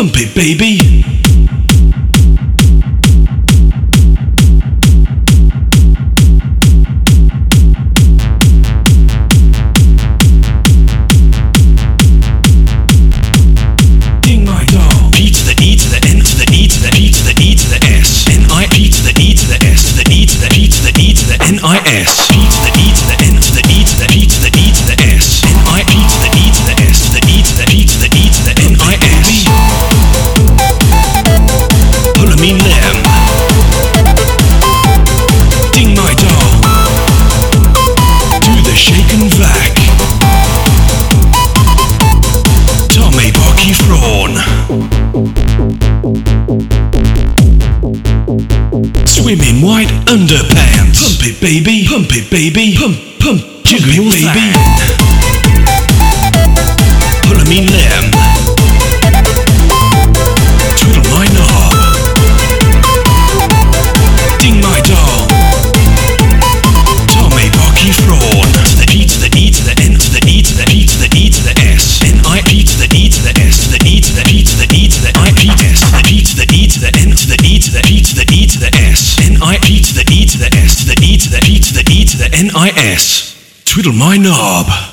pump it, baby. Ding my dong. P to the E to the N to the E to the P to the E to the S. N I P to the E to the S to the E to the P to the E to the N I S. P to the E to the N to the E to the P to the E to the S. N I P to the E to the S to the E to the P to the E to the N I S. Pull me limb. Ding my dong. Do the shake and vac. Tommy Bocky Frawn. Swim in white underpants. Pump it, baby. Pump it, baby. Pump, jiggle it, baby. Pull me limb. Twiddle my knob. Ding my dong. Tommy Bocky Frawn. To the P to the E to the N to the E to the P to the E to the S. N I P to the E to the S to the E to the P to the E to the I P S to the P to the E to the N to the E to the P to the E to the S. N I P to the E to the S to the E to the P to the E to the N I S. Twiddle my knob.